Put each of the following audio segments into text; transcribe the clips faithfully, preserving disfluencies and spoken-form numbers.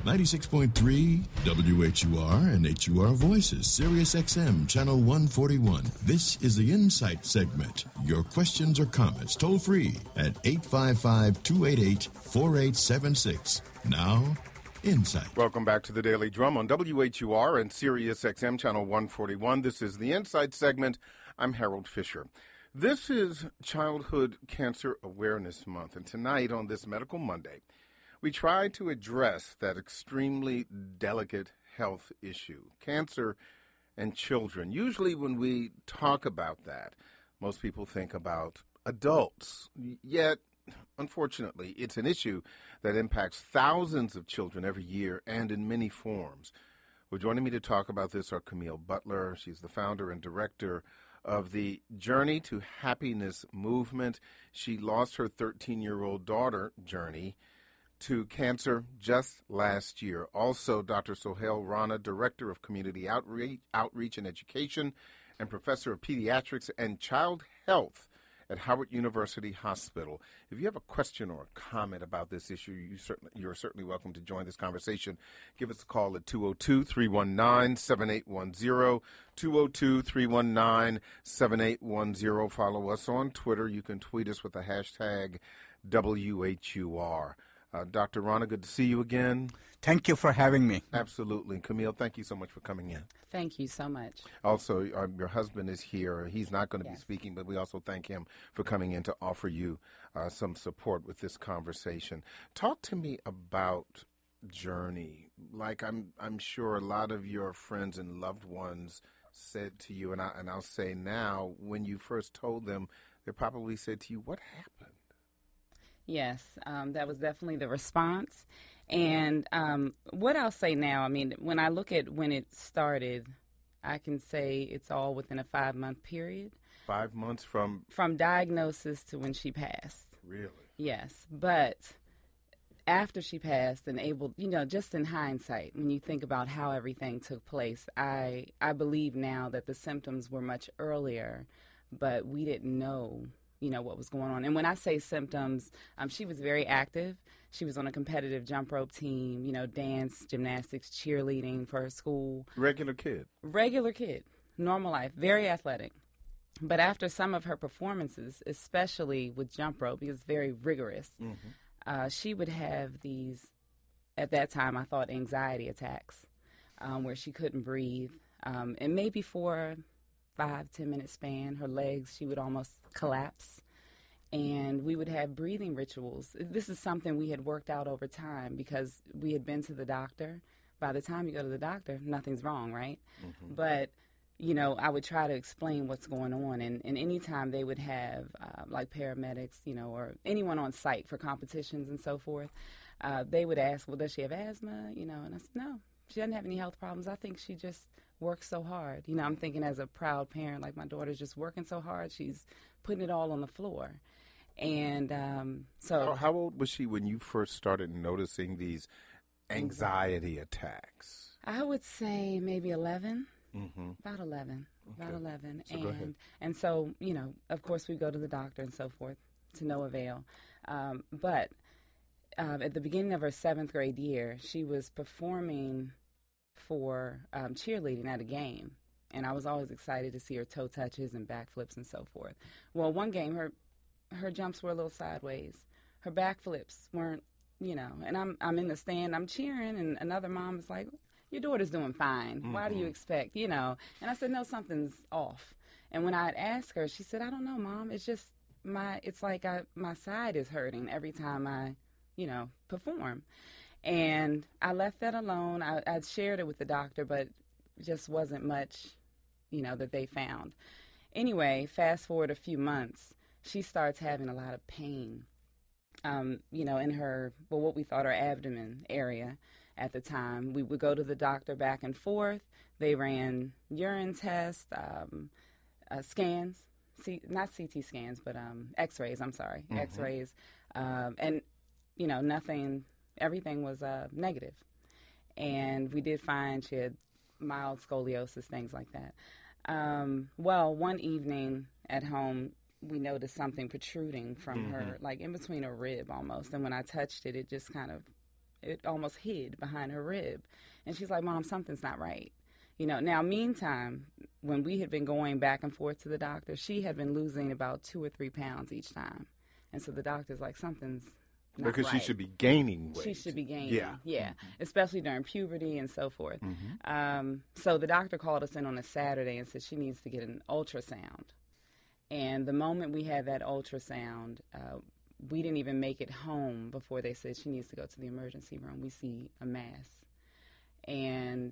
ninety-six point three W H U R and H U R Voices, Sirius X M, Channel one forty-one. This is the Insight segment. Your questions or comments toll free at eight five five, two eight eight, four eight seven six. Now, Insight. Welcome back to the Daily Drum on W H U R and Sirius X M, Channel one forty-one. This is the Insight segment. I'm Harold Fisher. This is Childhood Cancer Awareness Month, and tonight on this Medical Monday, we try to address that extremely delicate health issue, cancer and children. Usually when we talk about that, most people think about adults, yet unfortunately, it's an issue that impacts thousands of children every year and in many forms. Well, joining me to talk about this are Camille Butler. She's the founder and director of the Journey to Happiness movement. She lost her thirteen-year-old daughter, Journey, to cancer just last year. Also, Doctor Sohail Rana, director of community outreach, outreach and education and professor of pediatrics and child health at Howard University Hospital. If you have a question or a comment about this issue, you certainly, you're certainly welcome to join this conversation. Give us a call at two oh two, three one nine, seven eight one zero, two oh two, three one nine, seven eight one zero. Follow us on Twitter. You can tweet us with the hashtag W H U R. Uh, Doctor Rana, good to see you again. Thank you for having me. Absolutely. Camille, thank you so much for coming in. Thank you so much. Also, uh, your husband is here. He's not going to Yes. be speaking, but we also thank him for coming in to offer you uh, some support with this conversation. Talk to me about Journey. Like I'm, I'm sure a lot of your friends and loved ones said to you, and, I, and I'll say now, when you first told them, they probably said to you, what happened? Yes, um, that was definitely the response. And um, what I'll say now, I mean, when I look at when it started, I can say it's all within a five-month period. Five months from? From diagnosis to when she passed. Really? Yes, but after she passed and able, you know, just in hindsight, when you think about how everything took place, I, I believe now that the symptoms were much earlier, but we didn't know you know, what was going on. And when I say symptoms, um, she was very active. She was on a competitive jump rope team, you know, dance, gymnastics, cheerleading for her school. Regular kid. Regular kid. Normal life. Very athletic. But after some of her performances, especially with jump rope, because it's very rigorous, mm-hmm. uh, she would have these, at that time, I thought, anxiety attacks um, where she couldn't breathe. Um, and maybe for five, ten minute span, her legs, she would almost collapse. And we would have breathing rituals. This is something we had worked out over time because we had been to the doctor. By the time you go to the doctor, nothing's wrong, right? Mm-hmm. But, you know, I would try to explain what's going on. And, and anytime they would have, uh, like, paramedics, you know, or anyone on site for competitions and so forth, uh, they would ask, well, does she have asthma? You know, and I said, no, she doesn't have any health problems. I think she just works so hard. You know, I'm thinking as a proud parent, like my daughter's just working so hard, she's putting it all on the floor. And um, so... How, how old was she when you first started noticing these anxiety attacks? I would say maybe eleven, mm-hmm. about eleven, okay. about eleven. So and, go ahead. And so, you know, of course we go to the doctor and so forth to no avail. Um, but uh, at the beginning of her seventh grade year, she was performing for um, cheerleading at a game. And I was always excited to see her toe touches and backflips and so forth. Well, one game, her her jumps were a little sideways. Her backflips weren't, you know, and I'm I'm in the stand, I'm cheering, and another mom is like, your daughter's doing fine. Mm-hmm. Why do you expect, you know? And I said, no, something's off. And when I'd ask her, she said, I don't know, Mom. It's just my, it's like I, my side is hurting every time I, you know, perform. And I left that alone. I, I shared it with the doctor, but just wasn't much, you know, that they found. Anyway, fast forward a few months, she starts having a lot of pain, um, you know, in her, well, what we thought her abdomen area at the time. We would go to the doctor back and forth. They ran urine tests, um, uh, scans, C- not C T scans, but um, x-rays, I'm sorry, mm-hmm. x-rays. Um, and, you know, nothing, everything was uh, negative. And we did find she had mild scoliosis, things like that. Um, well, one evening at home, we noticed something protruding from mm-hmm. her, like in between her rib almost. And when I touched it, it just kind of it almost hid behind her rib. And she's like, Mom, something's not right. You know, now, meantime, when we had been going back and forth to the doctor, she had been losing about two or three pounds each time. And so the doctor's like, something's not because right. she should be gaining weight. She should be gaining, yeah, yeah, mm-hmm. especially during puberty and so forth. Mm-hmm. Um, so the doctor called us in on a Saturday and said she needs to get an ultrasound. And the moment we had that ultrasound, uh, we didn't even make it home before they said she needs to go to the emergency room. We see a mass. And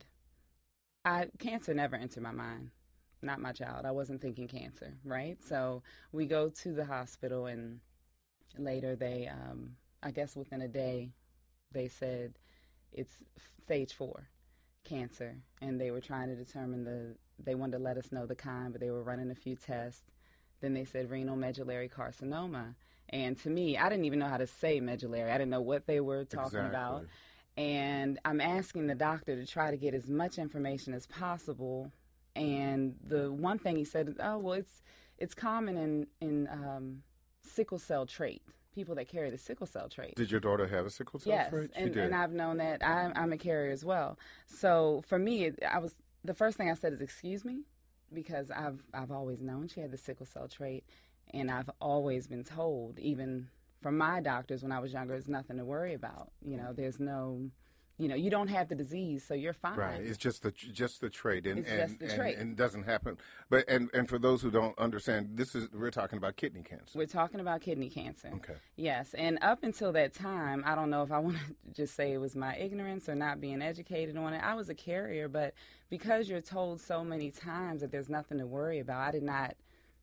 I, cancer never entered my mind. Not my child. I wasn't thinking cancer, right? So we go to the hospital, and later they, um, I guess within a day, they said it's stage four cancer. And they were trying to determine the, they wanted to let us know the kind, but they were running a few tests. Then they said renal medullary carcinoma. And to me, I didn't even know how to say medullary. I didn't know what they were talking exactly. about. And I'm asking the doctor to try to get as much information as possible. And the one thing he said is, oh, well, it's it's common in, in um, sickle cell trait, people that carry the sickle cell trait. Did your daughter have a sickle cell yes, trait? Yes, and, she did. and I've known that. I'm, I'm a carrier as well. So for me, it, I was the first thing I said is, excuse me, because I've I've always known she had the sickle cell trait. And I've always been told, even from my doctors when I was younger, there's nothing to worry about. You know, there's no, you know, you don't have the disease, so you're fine. Right. It's just the just the trait, and it's and, just the and, trait. and it doesn't happen. But and and for those who don't understand, this is we're talking about kidney cancer. We're talking about kidney cancer. Okay. Yes, and up until that time, I don't know if I want to just say it was my ignorance or not being educated on it. I was a carrier, but because you're told so many times that there's nothing to worry about, I did not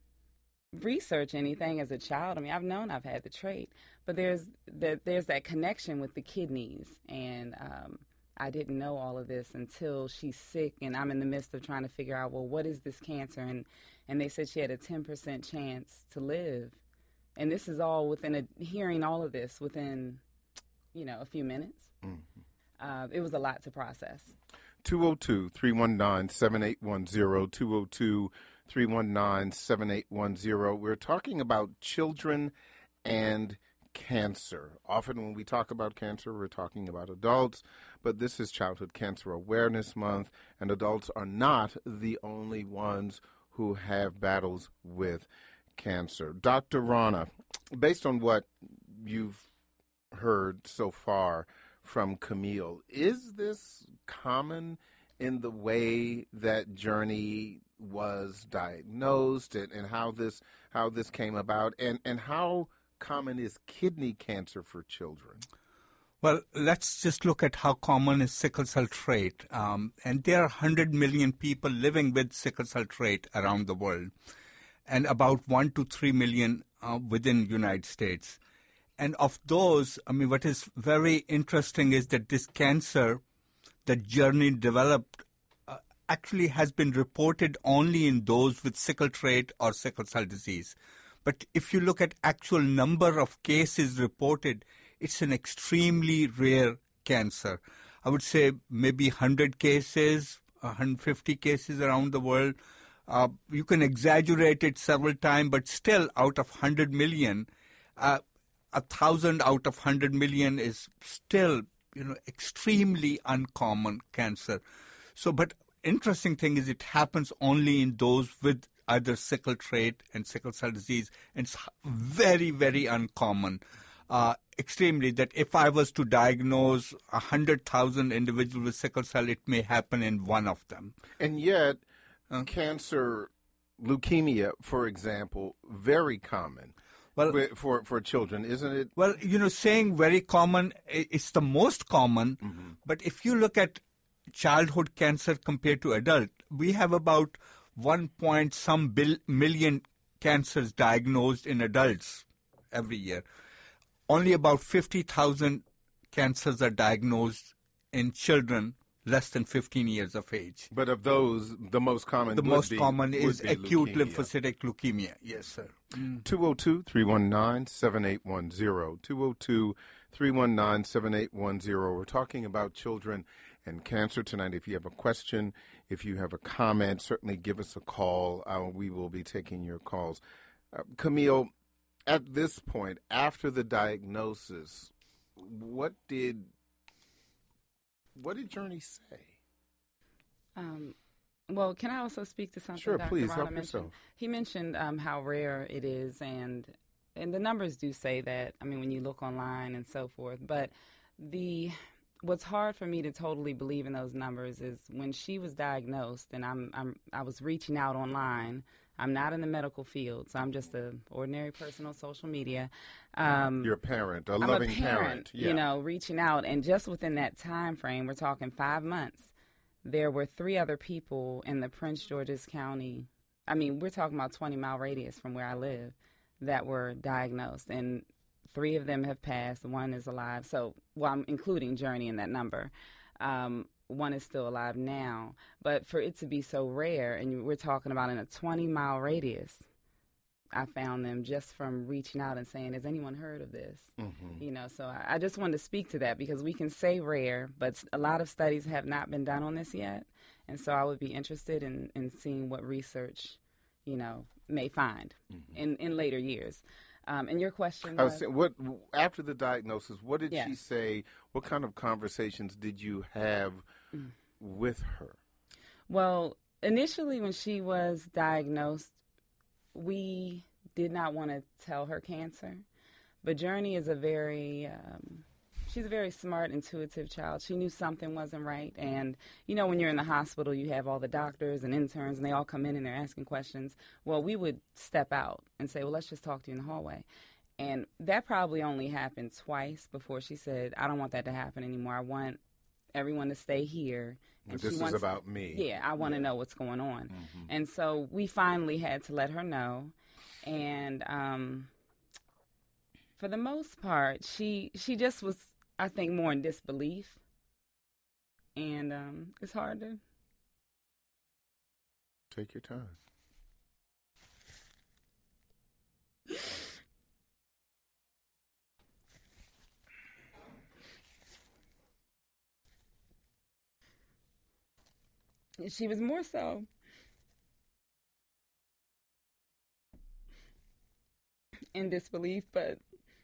research anything as a child. I mean, I've known I've had the trait, but there's the, there's that connection with the kidneys, and um, I didn't know all of this until she's sick, and I'm in the midst of trying to figure out, well, what is this cancer? And and they said she had a ten percent chance to live, and this is all within a hearing all of this within, you know, a few minutes. Mm-hmm. Uh, it was a lot to process. two oh two, three one nine, seven eight one zero, two oh two, three one nine, seven eight one zero. We're talking about children and cancer. Often when we talk about cancer, we're talking about adults, but this is Childhood Cancer Awareness Month, and adults are not the only ones who have battles with cancer. Doctor Rana, based on what you've heard so far from Camille, is this common in the way that Journey was diagnosed, and, and how this how this came about, and, and how common is kidney cancer for children? Well, let's just look at how common is sickle cell trait. Um, and there are one hundred million people living with sickle cell trait around the world, and about one to three million uh, within the United States. And of those, I mean, what is very interesting is that this cancer that Journey developed uh, actually has been reported only in those with sickle trait or sickle cell disease. But if you look at actual number of cases reported, it's an extremely rare cancer. I would say maybe one hundred cases, one hundred fifty cases around the world. Uh, you can exaggerate it several times, but still out of one hundred million, uh, a thousand out of one hundred million is still, you know, extremely uncommon cancer. So, but interesting thing is it happens only in those with either sickle trait and sickle cell disease. And it's very, very uncommon. Uh, extremely, that if I was to diagnose one hundred thousand individuals with sickle cell, it may happen in one of them. And yet, uh, cancer, leukemia, for example, very common. Well, for for children, isn't it? Well, you know, saying very common, it's the most common. Mm-hmm. But if you look at childhood cancer compared to adult, we have about one point some bil- million cancers diagnosed in adults every year. Only about fifty thousand cancers are diagnosed in children less than fifteen years of age. But of those, the most common the would most be, common is acute leukemia. lymphocytic leukemia. Yes, sir. two oh two, three one nine, seven eight one zero. two oh two, three one nine, seven eight one zero. We're talking about children and cancer tonight. If you have a question, if you have a comment, certainly give us a call. Uh, we will be taking your calls. Uh, Camille, at this point, after the diagnosis, what did What did Journey say? Um, well, can I also speak to something Sure, Doctor please, Rana help mentioned? yourself. He mentioned um, how rare it is, and and the numbers do say that. I mean, when you look online and so forth. But the what's hard for me to totally believe in those numbers is when she was diagnosed, and I'm I'm I was reaching out online. I'm not in the medical field, so I'm just an ordinary person on social media. Um, You're a parent, a I'm loving a parent, parent. Yeah. you know, reaching out, and just within that time frame, we're talking five months. There were three other people in the Prince George's County. I mean, we're talking about twenty mile radius from where I live that were diagnosed, and three of them have passed. One is alive. So, well, I'm including Journey in that number. Um, one is still alive now. But for it to be so rare, and we're talking about in a twenty mile radius, I found them just from reaching out and saying, has anyone heard of this? Mm-hmm. You know, so I, I just wanted to speak to that because we can say rare, but a lot of studies have not been done on this yet. And so I would be interested in, in seeing what research, you know, may find mm-hmm. in, in later years. Um, and your question was? I was saying, what, after the diagnosis, what did yes. she say? What kind of conversations did you have mm. with her? Well, initially when she was diagnosed, we did not want to tell her cancer. But Journey is a very, um, she's a very smart, intuitive child. She knew something wasn't right. And, you know, when you're in the hospital, you have all the doctors and interns, and they all come in and they're asking questions. Well, we would step out and say, well, let's just talk to you in the hallway. And that probably only happened twice before she said, I don't want that to happen anymore. I want everyone to stay here. And this is about me. Yeah, I want to yeah. know what's going on. Mm-hmm. And so we finally had to let her know. And um, for the most part, she she just was, I think, more in disbelief. And um, it's hard to... Take your time. She was more so in disbelief, but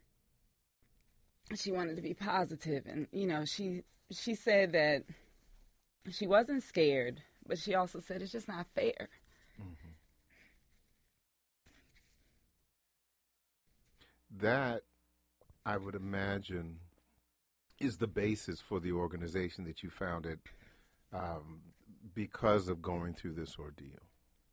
she wanted to be positive. And, you know, she she said that she wasn't scared, but she also said it's just not fair. Mm-hmm. That, I would imagine, is the basis for the organization that you founded. Um, because of going through this ordeal.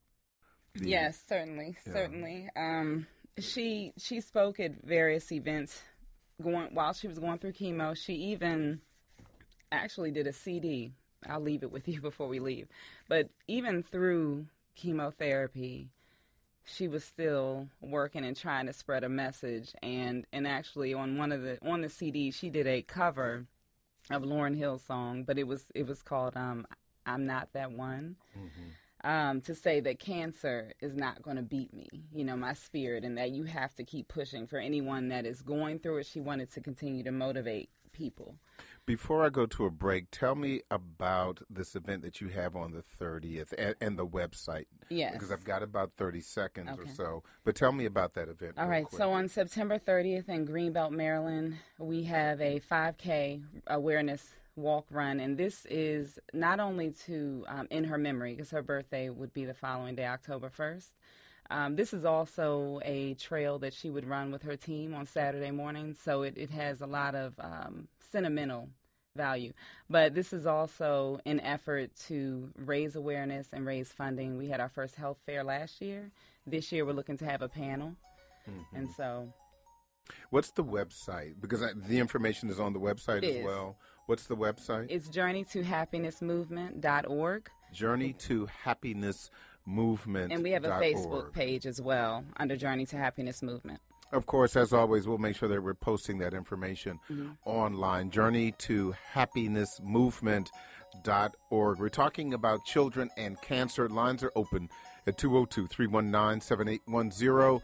The, yes, certainly, yeah. certainly. Um, she she spoke at various events going while she was going through chemo. She even actually did a C D. I'll leave it with you before we leave. But even through chemotherapy, she was still working and trying to spread a message. And and actually on one of the on the C D, she did a cover of Lauryn Hill's song, but it was it was called um, "I'm Not That One," mm-hmm. um, to say that cancer is not going to beat me, you know, my spirit, and that you have to keep pushing for anyone that is going through it. She wanted to continue to motivate people. Before I go to a break, tell me about this event that you have on the thirtieth and, and the website. Yes. Because I've got about thirty seconds okay. or so. But tell me about that event. All right. Quick. So on September thirtieth in Greenbelt, Maryland, we have a five K awareness walk run. And this is not only to um, in her memory, because her birthday would be the following day, October first. Um, this is also a trail that she would run with her team on Saturday morning, so it, it has a lot of um, sentimental value. But this is also an effort to raise awareness and raise funding. We had our first health fair last year. This year we're looking to have a panel. Mm-hmm. And so... What's the website? Because I, the information is on the website as is. well. What's the website? It's journey to happiness movement dot org. Journey to Happiness Movement. And we have a Facebook page as well under Journey to Happiness Movement. Of course, as always, we'll make sure that we're posting that information mm-hmm. online. Journey to Happiness Movement dot org. We're talking about children and cancer. Lines are open at two oh two, three one nine, seven eight one zero.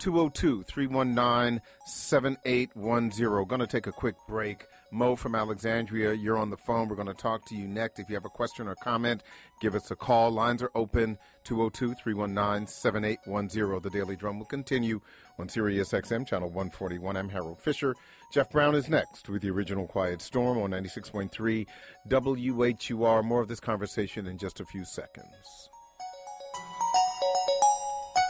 two oh two, three one nine, seven eight one zero. Going to take a quick break. Mo from Alexandria, you're on the phone. We're going to talk to you next. If you have a question or comment, give us a call. Lines are open, two oh two, three one nine, seven eight one zero. The Daily Drum will continue on Sirius X M, Channel one forty-one. I'm Harold Fisher. Jeff Brown is next with the original Quiet Storm on ninety-six point three W H U R. More of this conversation in just a few seconds.